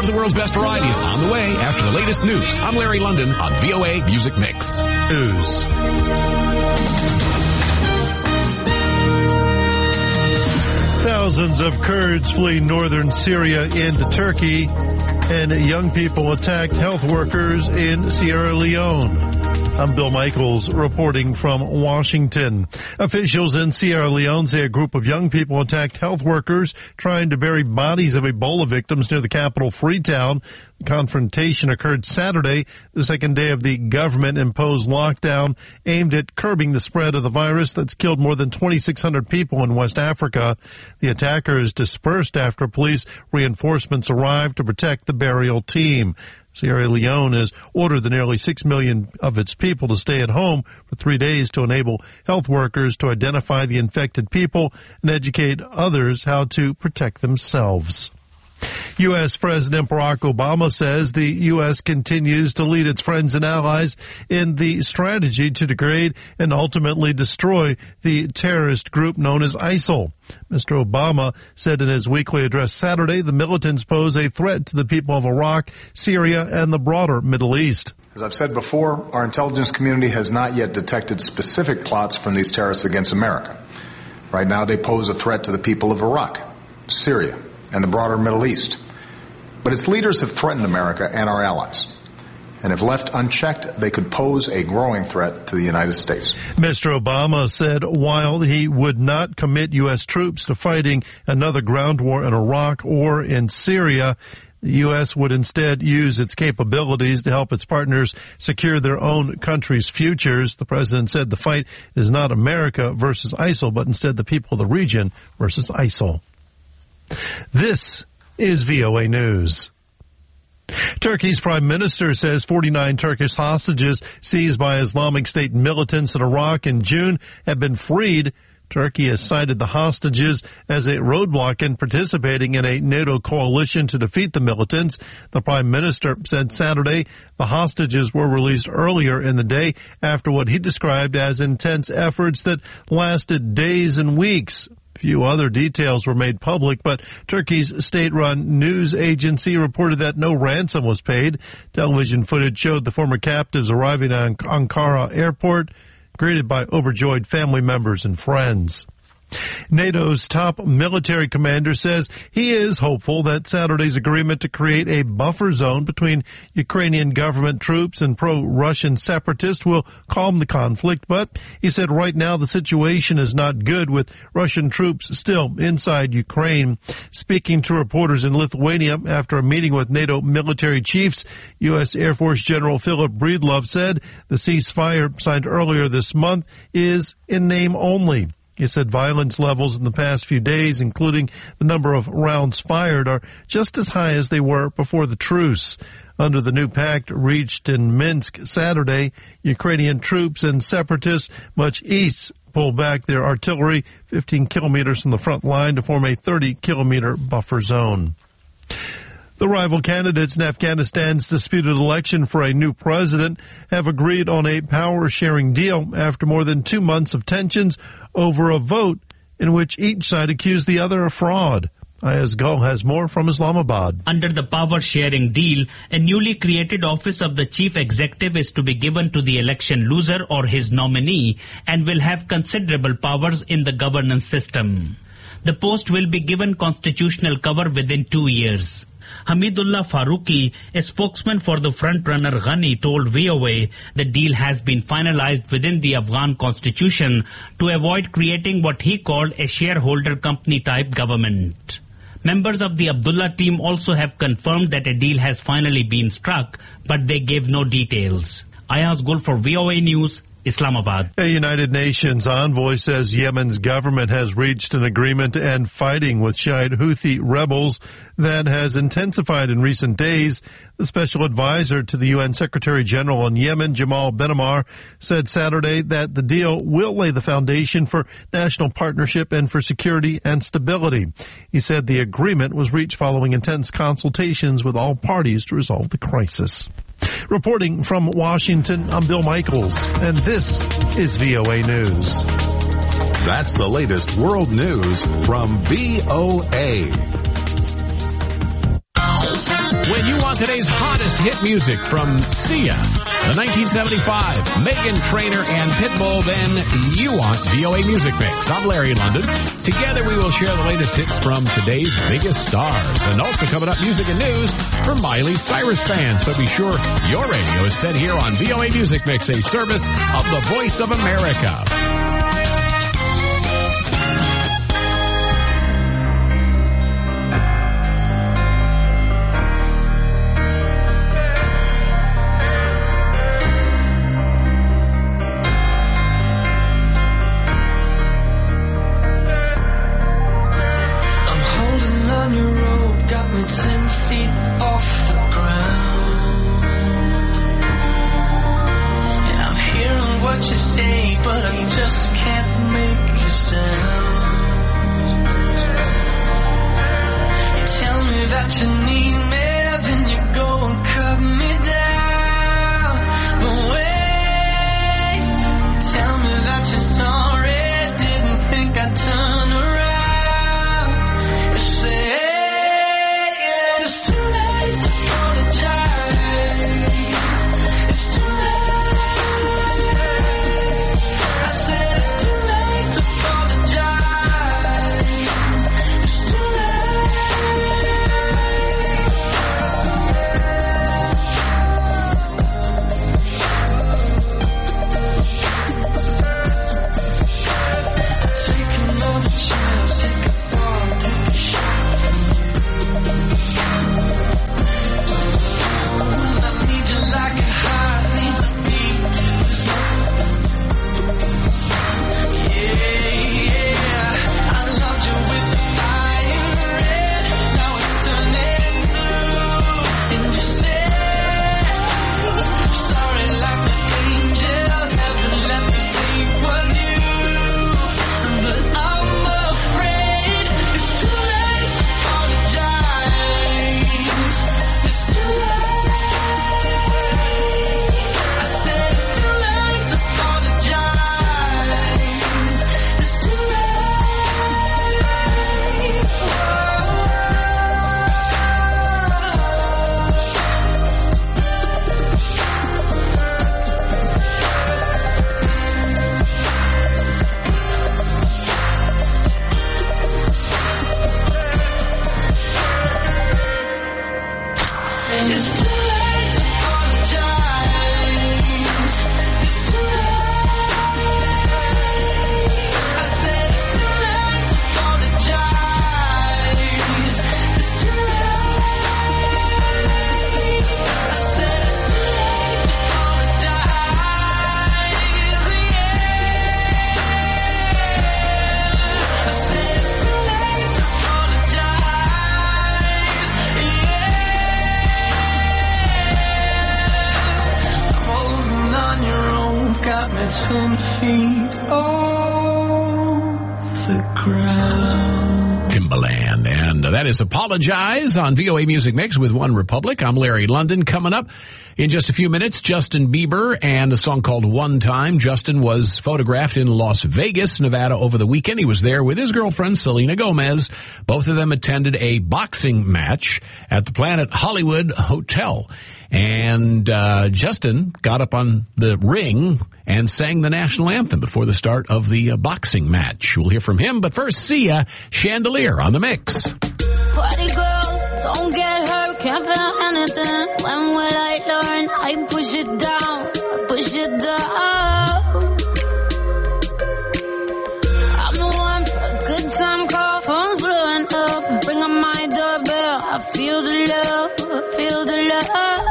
of the world's best variety is on the way after the latest news. I'm Larry London on VOA Music Mix. News. Thousands of Kurds flee northern Syria into Turkey, and young people attacked health workers in Sierra Leone. I'm Bill Michaels reporting from Washington. Officials in Sierra Leone say a group of young people attacked health workers trying to bury bodies of Ebola victims near the capital, Freetown. The confrontation occurred Saturday, the second day of the government-imposed lockdown aimed at curbing the spread of the virus that's killed more than 2,600 people in West Africa. The attackers dispersed after police reinforcements arrived to protect the burial team. Sierra Leone has ordered the nearly 6 million of its people to stay at home for 3 days to enable health workers to identify the infected people and educate others how to protect themselves. U.S. President Barack Obama says the U.S. continues to lead its friends and allies in the strategy to degrade and ultimately destroy the terrorist group known as ISIL. Mr. Obama said in his weekly address Saturday the militants pose a threat to the people of Iraq, Syria, and the broader Middle East. As I've said before, our intelligence community has not yet detected specific plots from these terrorists against America. Right now, they pose a threat to the people of Iraq, Syria, and the broader Middle East. But its leaders have threatened America and our allies. And if left unchecked, they could pose a growing threat to the United States. Mr. Obama said while he would not commit U.S. troops to fighting another ground war in Iraq or in Syria, the U.S. would instead use its capabilities to help its partners secure their own country's futures. The president said the fight is not America versus ISIL, but instead the people of the region versus ISIL. This is VOA News. Turkey's prime minister says 49 Turkish hostages seized by Islamic State militants in Iraq in June have been freed. Turkey has cited the hostages as a roadblock in participating in a NATO coalition to defeat the militants. The prime minister said Saturday the hostages were released earlier in the day after what he described as intense efforts that lasted days and weeks. Few other details were made public, but Turkey's state-run news agency reported that no ransom was paid. Television footage showed the former captives arriving at Ankara airport, greeted by overjoyed family members and friends. NATO's top military commander says he is hopeful that Saturday's agreement to create a buffer zone between Ukrainian government troops and pro-Russian separatists will calm the conflict, but he said right now the situation is not good with Russian troops still inside Ukraine. Speaking to reporters in Lithuania after a meeting with NATO military chiefs, U.S. Air Force General Philip Breedlove said the ceasefire signed earlier this month is in name only. He said violence levels in the past few days, including the number of rounds fired, are just as high as they were before the truce. Under the new pact reached in Minsk Saturday, Ukrainian troops and separatists much east pulled back their artillery 15 kilometers from the front line to form a 30-kilometer buffer zone. The rival candidates in Afghanistan's disputed election for a new president have agreed on a power-sharing deal after more than 2 months of tensions over a vote in which each side accused the other of fraud. Ayaz Gul has more from Islamabad. Under the power-sharing deal, a newly created office of the chief executive is to be given to the election loser or his nominee and will have considerable powers in the governance system. The post will be given constitutional cover within 2 years. Hamidullah Farooqi, a spokesman for the frontrunner Ghani, told VOA the deal has been finalized within the Afghan constitution to avoid creating what he called a shareholder company-type government. Members of the Abdullah team also have confirmed that a deal has finally been struck, but they gave no details. Ayaz Gul for VOA News, Islamabad. A United Nations envoy says Yemen's government has reached an agreement to end fighting with Shiite Houthi rebels that has intensified in recent days. The special advisor to the UN Secretary General on Yemen, Jamal Ben-Ammar, said Saturday that the deal will lay the foundation for national partnership and for security and stability. He said the agreement was reached following intense consultations with all parties to resolve the crisis. Reporting from Washington, I'm Bill Michaels, and this is VOA News. That's the latest world news from VOA. When you want today's hottest hit music from Sia, the 1975, Meghan Trainor and Pitbull, then you want VOA Music Mix. I'm Larry London. Together we will share the latest hits from today's biggest stars. And also coming up, music and news for Miley Cyrus fans. So be sure your radio is set here on VOA Music Mix, a service of the Voice of America. Timbaland, and that is Apologize on VOA Music Mix with One Republic. I'm Larry London. Coming up in just a few minutes, Justin Bieber and a song called One Time. Justin was photographed in Las Vegas, Nevada over the weekend. He was there with his girlfriend, Selena Gomez. Both of them attended a boxing match at the Planet Hollywood Hotel. And Justin got up on the ring and sang the national anthem before the start of the boxing match. We'll hear from him, but first, Sia, Chandelier on the mix. Party girls, don't get hurt, can't feel anything. When will I learn? I push it down, I push it down. I'm the one for a good time call, phone's blowing up. Ring on my doorbell, I feel the love, I feel the love.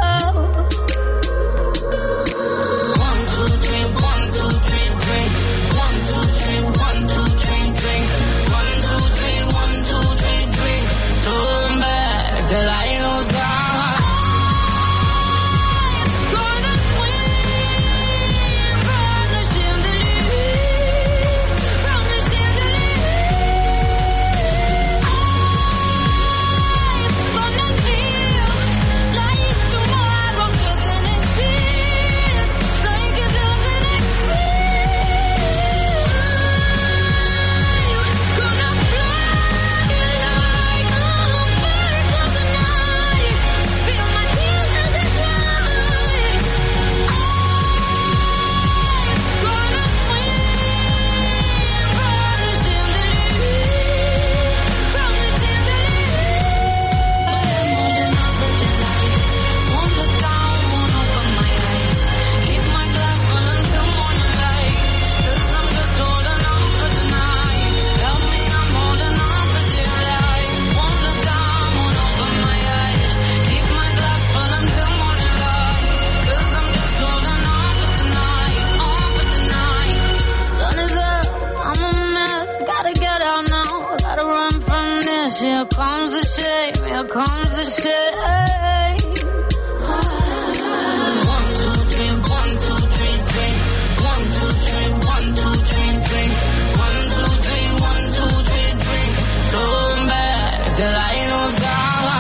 Tomorrow here comes the shame. 1, 2, 3, 1, 2, 3, drink. 1, 2, 3, 1, 2, 3, drink. 1, 2, 3, 1, 2, 3, drink. Turn back till I know God.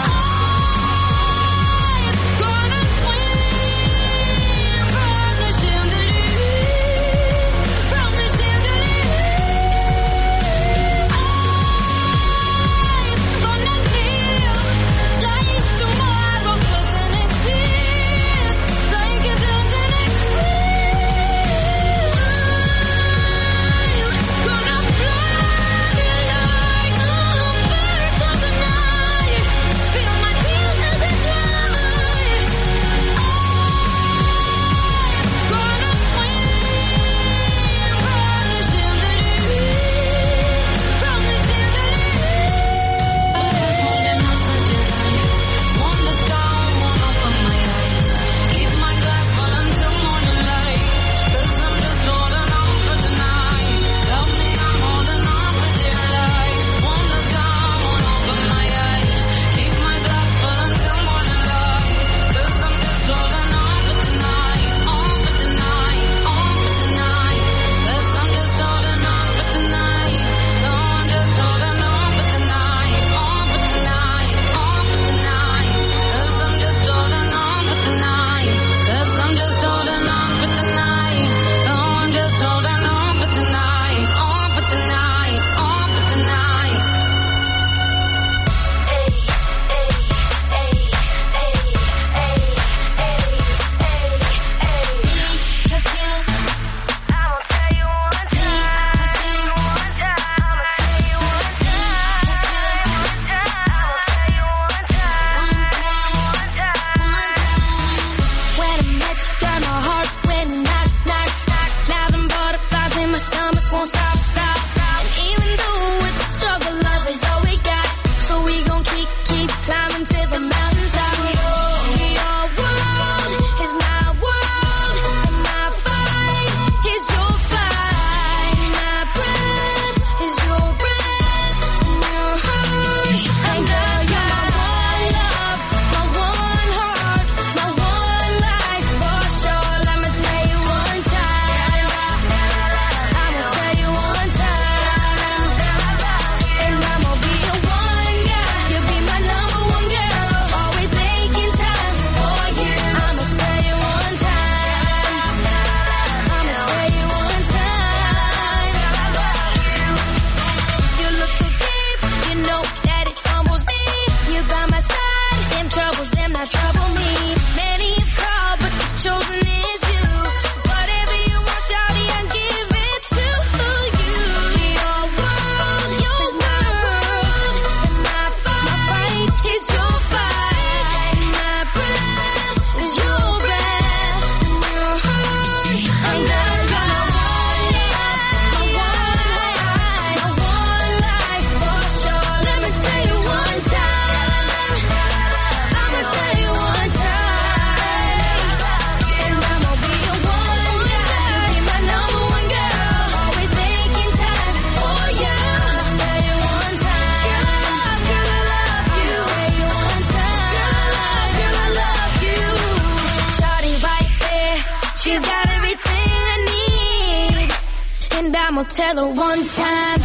Tell her one time,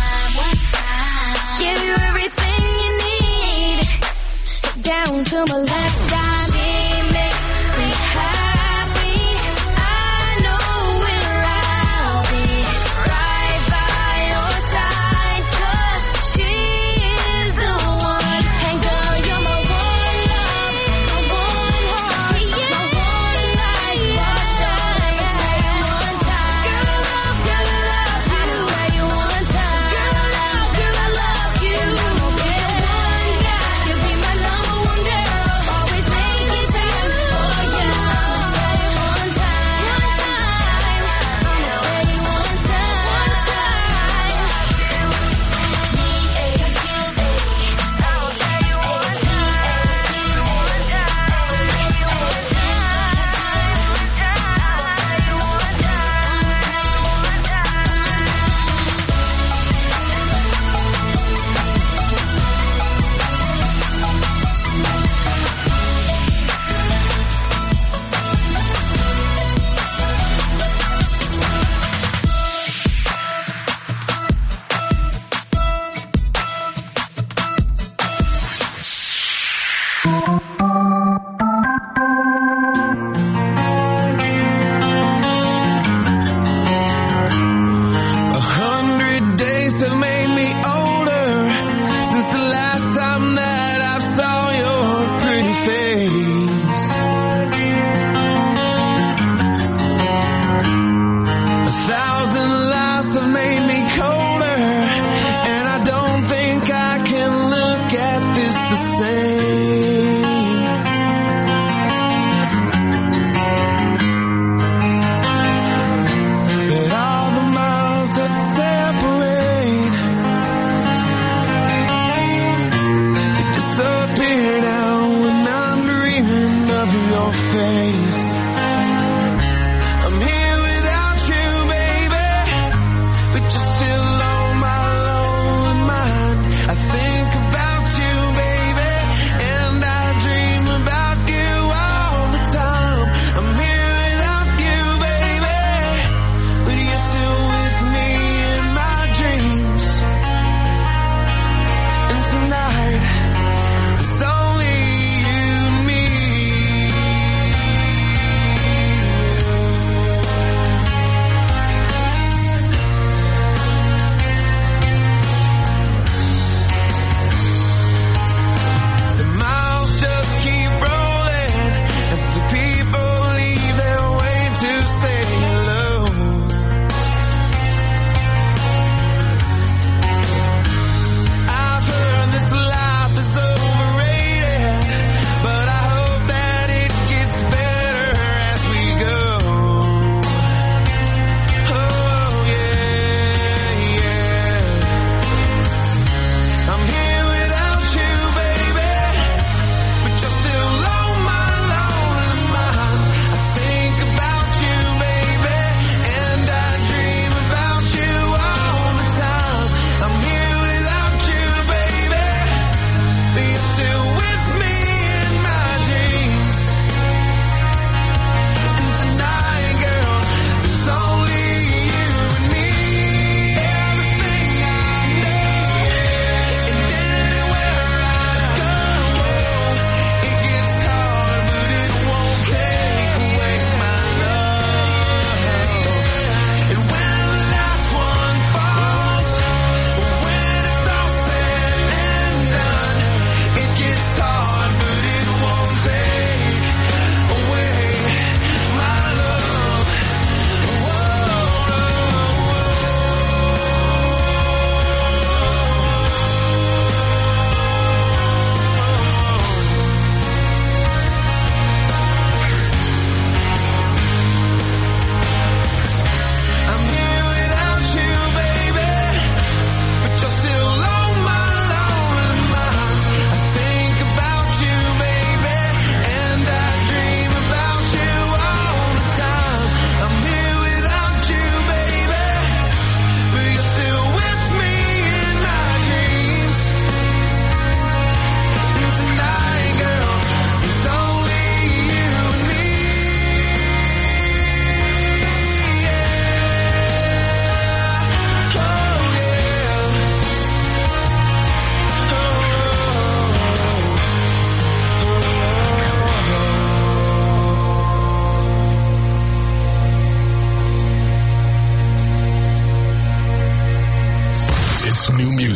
give you everything you need, down to my last dime. She makes me happy. I know where I'll be, right by your side, 'cause she is the one. And girl, you're my one love, my one heart, my one life for sure. Let me tell you one time, girl, I love you. I'ma tell you one time, girl, I love you. You'll be the one guy, you'll be my number one girl, always make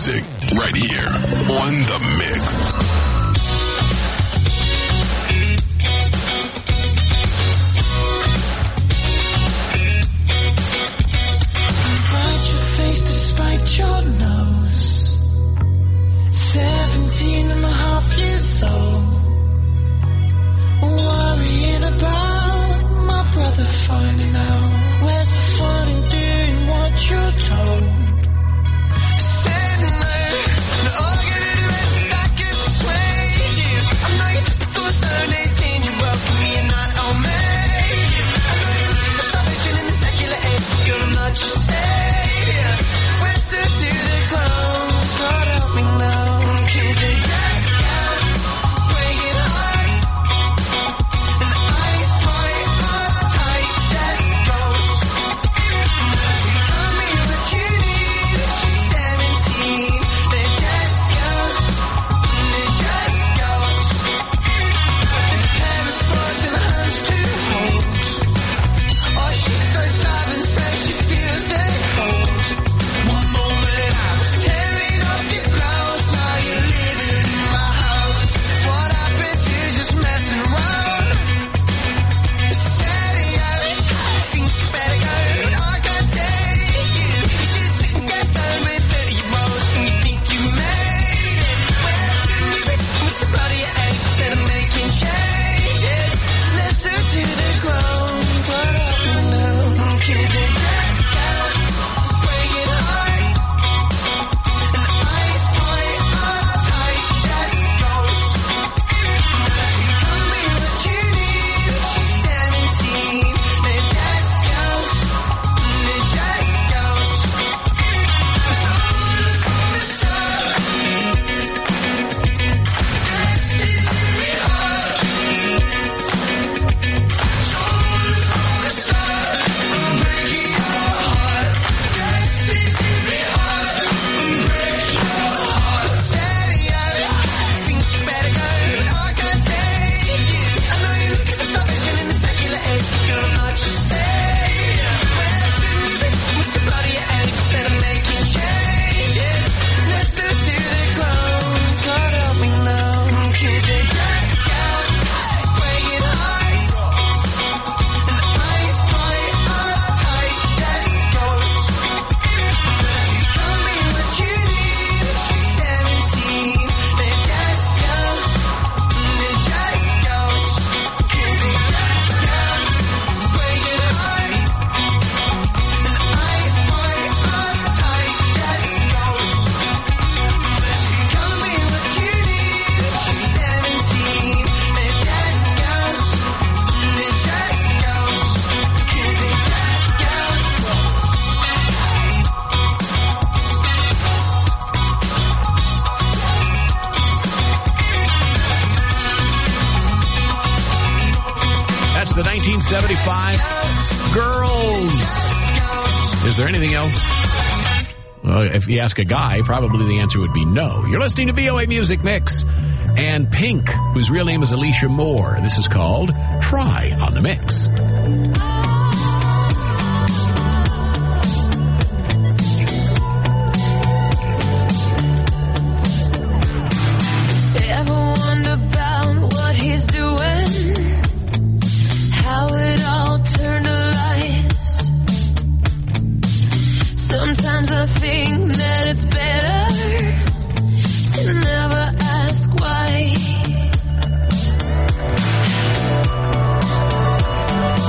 music right here on The Mix. Hide your face despite your nose. 17 and a half years old. Worrying about my brother finding out. Where's the fun in doing what you're told? Standing there, and all I gotta do is stack and persuade you. I'm not your typical stern 18-year-old, give me a night, I'll make you. I know you look for salvation in the secular age, but girl, I'm not your savior. Whisper to the clown, God help me now, 'cause it just goes breaking hearts. And the eyes point up tight, just goes. You got me what you need, she's 17. It just goes, it just goes. And a pair of frozen hands to hold. Oh, she's so tired and says she feels the cold. One moment I was tearing off your clothes, now you're living in my house. What happened to just messing around? Steady out, I think you better go, but I can't take you. You just sit and get stoned with 30-year-olds and you think you made it. Well, shouldn't you be with somebody your age instead of making changes? Listen to the ground, God help me now, 'cause it just goes breaking hearts. And the eyes point up tight, just goes. You got me what you need, she's 17. It just goes, it just goes. So from the start, destined to be hard. Shoulders from the start, I'm breaking your heart. Destined to be hard, break your heart. Steady out, I think you better go, but I can't take you. I know you're looking for salvation in the secular age, but girl, I'm not your savior. Well, shouldn't you be with somebody your age instead of making changes? Listen to the ground, God help me now, 'cause it just goes breaking hearts. And the eyes point up tight, just goes. You got me what you need, she's 17. It just goes, it just goes, 'cause it just goes breaking hearts. And the eyes point up tight, just goes. You got me what you need, she's 17. It just goes, it just goes, 'cause it just goes. That's the 1975 Girls. Is there anything else? Well, if you ask a guy, probably the answer would be no. You're listening to VOA Music Mix. And Pink, whose real name is Alicia Moore. This is called Try on the Mix. Ever wonder about what he's doing? How it all turned to lies? Sometimes I think that it's better to never ask why.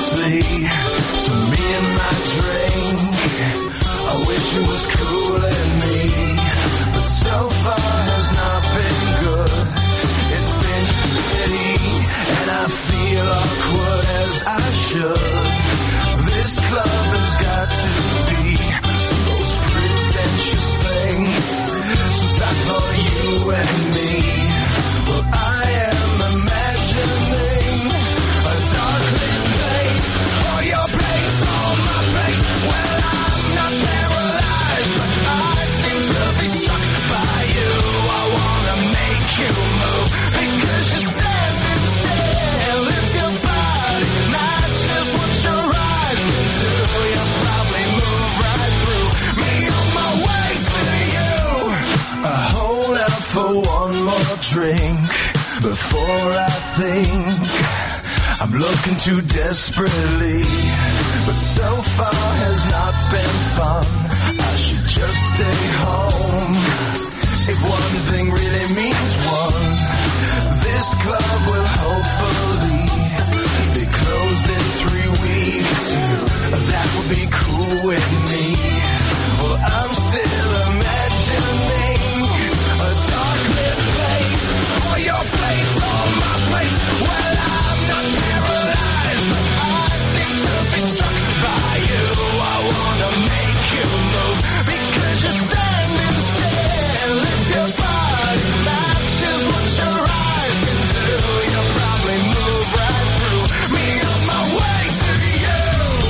see to me and my drink. I wish it was cooling me, but so far has not been good. It's been shitty, and I feel awkward as I should. This club has got to be the most pretentious thing since I thought you and me. Well, I am imagining a dark lit place, or your place, or my place. Well, I'm not paralyzed, but I seem to be struck by you. I wanna make you move because you're standing still. If your body matches what your eyes can do, you'll probably move right through me on my way to you. I hold out for one more drink before I think I'm looking too desperately, but so far has not been fun. I should just stay home. If one thing really means one, this club will hopefully be closed in 3 weeks. That would be cool with me. Well, I'm still imagining a dark lit place, or your place, or my place. Well, I'm not paralyzed, but I seem to be struck by you. I wanna make you move because you're standing still. If your body matches what your eyes can do, you'll probably move right through me on my way to you.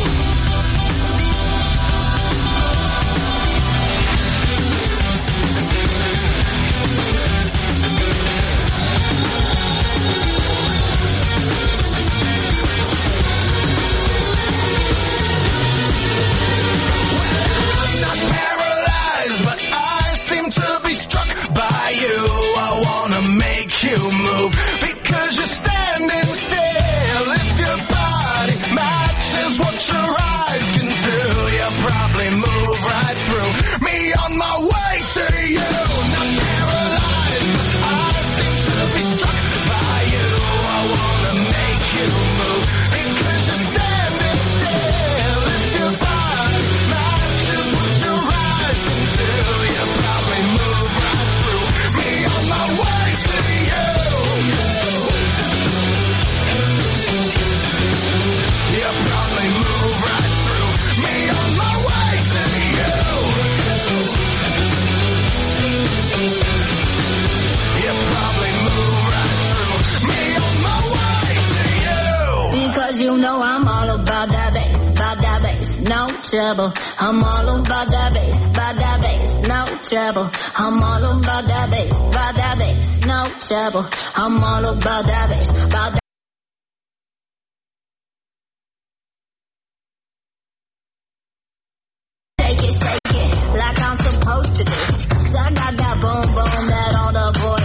I'm not paralyzed, but I seem to be struck by you. I wanna make you move because you're standing still. If your body matches what your eyes can do, you'll probably move right through me on my way to you. Not paralyzed, but I seem to be struck by you. I wanna make you move because you're standing still. If your body matches what your eyes can do, you'll probably move right through me on my way to you. You'll probably move right through me on my way to you. You'll probably move right through me on my way to you. Because you know I'm all about that bass, no trouble. I'm all about that bass, no trouble. I'm all about that bass, no trouble. I'm all about that bass, shake it like I'm supposed to do. 'Cause I got that boom boom that all the boys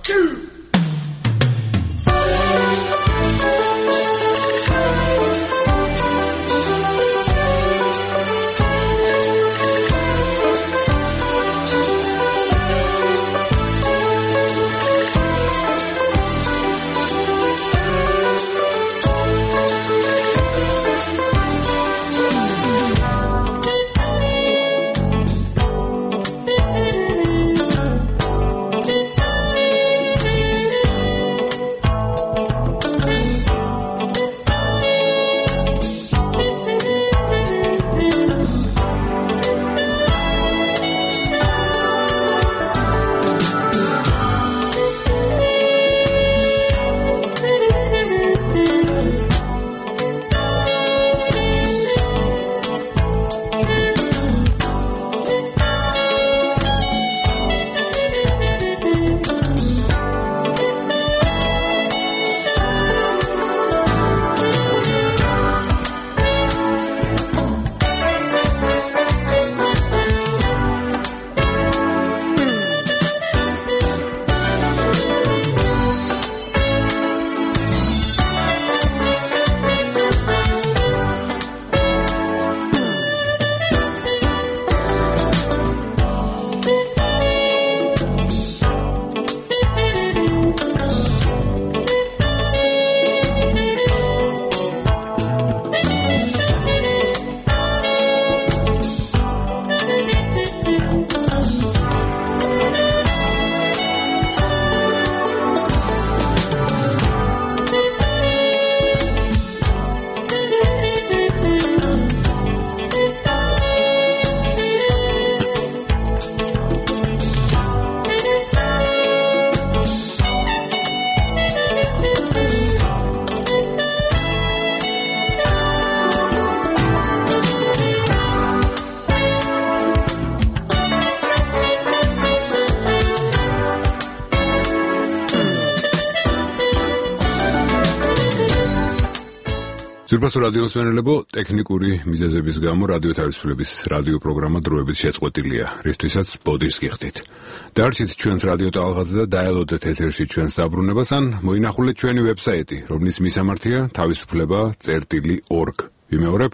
ძვირფასო რადიოს მენელებო, ტექნიკური მიზეზების გამო რადიო თავისუფლების რადიო პროგრამა დროებით შეწყვეტილია, რისთვისაც ბოდიშს გიხდით. დაარჩით ჩვენს რადიო ტალღაზე და დაელოდეთ ეთერში ჩვენს დაბრუნებას, ან მოინახულეთ ჩვენი ვებსაიტი, რომლის მისამართია თავისუფლება.org. ვიმეორებ,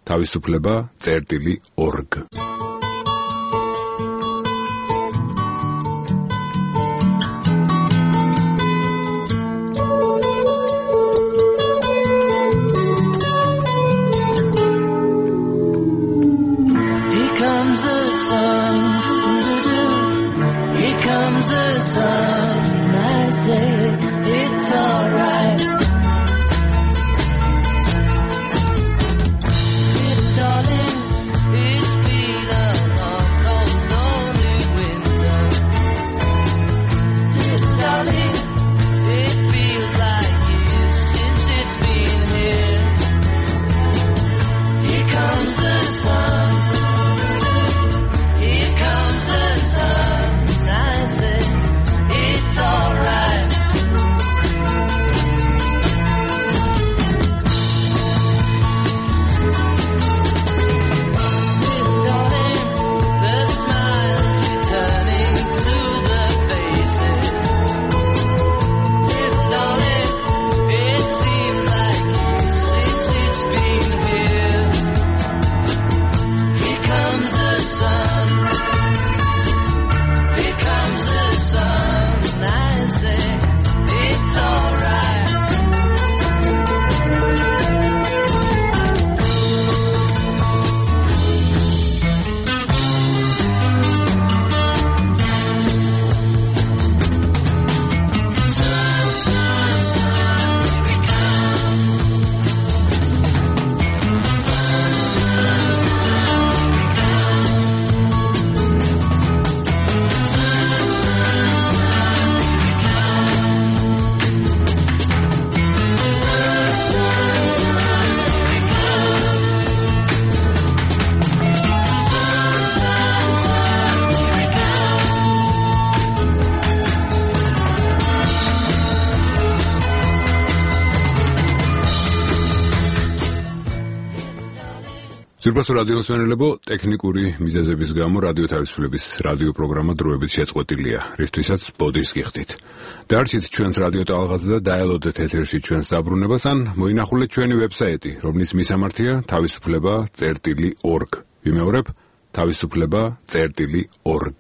თავისუფლება.org. It's alright. Darling, it's been ძვირფასო რადიოსმენელებო, ტექნიკური მიზეზების გამო რადიო თავისუფლების რადიო პროგრამა დროებით შეწყვეტილია, რისთვისაც ბოდიშს გიხდით. დარჩით ჩვენს რადიო ტალღაზე და დაელოდეთ ეთერში ჩვენს დაბრუნებას, ან მოინახულეთ ჩვენი ვებსაიტი, რომლის მისამართია თავისუფლება.org. ვიმეორებ, თავისუფლება.org.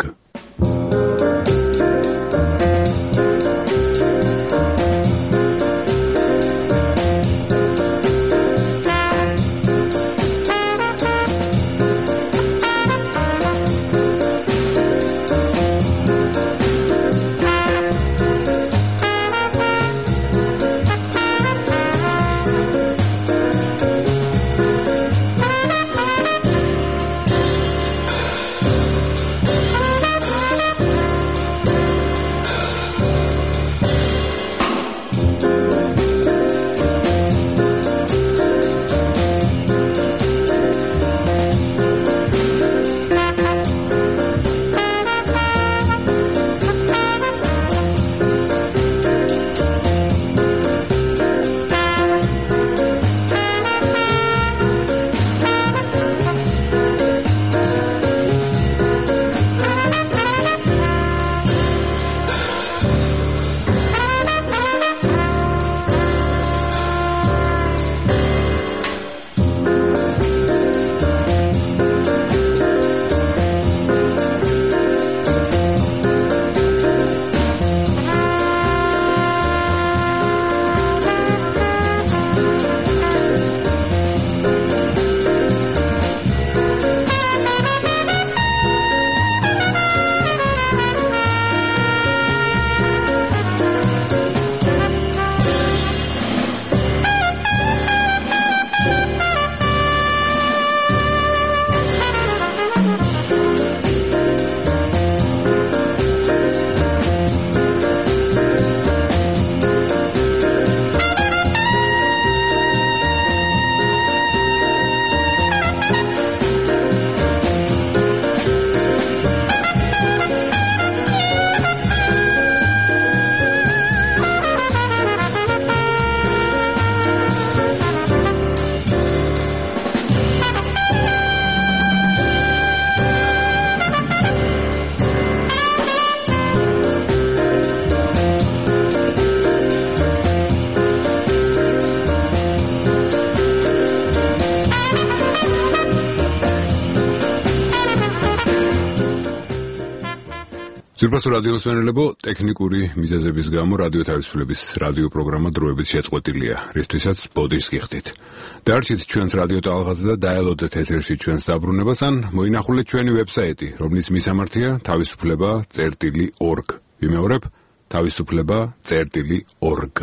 ძვირფასო რადიოსმენელებო, ტექნიკური მიზეზების გამო რადიო თავისუფლების რადიო პროგრამა დროებით შეწყვეტილია, რისთვისაც ბოდიშს გიხდით. დარჩით ჩვენს რადიო ტალღაზე და დაელოდეთ ეთერში ჩვენს დაბრუნებას, ან მოინახულეთ ჩვენი ვებსაიტი, რომლის მისამართია თავისუფლება.org. ვიმეორებ, თავისუფლება.org.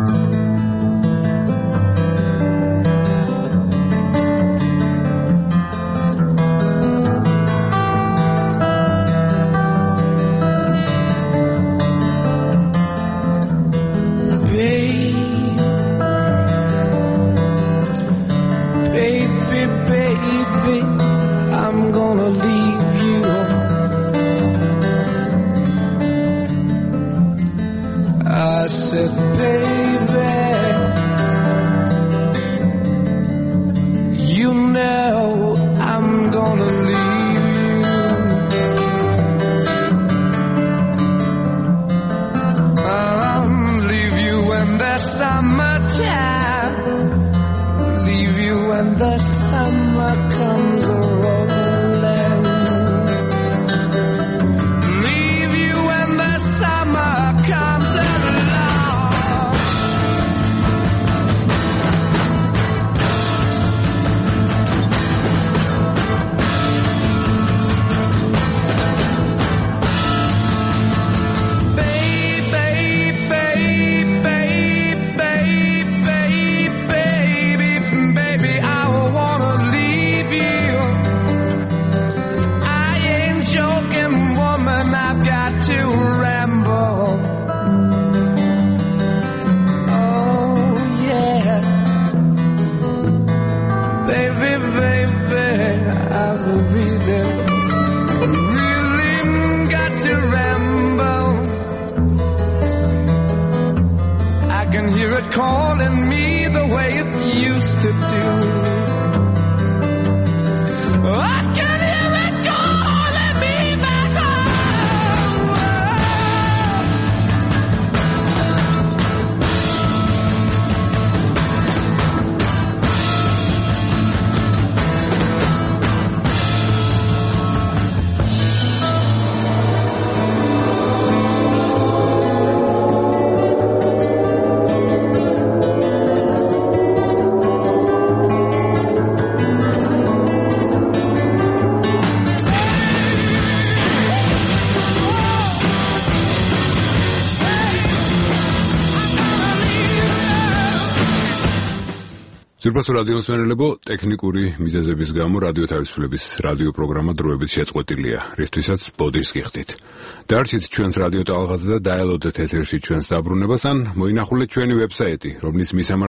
I said, baby, you know I'm gonna leave you. Leave you when the summertime, leave you when the summer comes rolling. Leave you when the summer comes along. Baby, I wanna leave you. I ain't joking, woman, I've got to ramble. Oh, yeah. Baby, I've really got to ramble. I can hear it calling me the way it used to do. ძვირფასო რადიო მსმენელებო, ტექნიკური მიზეზების გამო რადიო თავისუფლების რადიო პროგრამა დროებით შეწყვეტილია, რისთვისაც ბოდიშს გიხდით. დარჩით ჩვენს რადიო ტალღაზე და დაელოდეთ ეთერში ჩვენს დაბრუნებას ან მოინახულეთ ჩვენი ვებსაიტი, რომლის მისამართი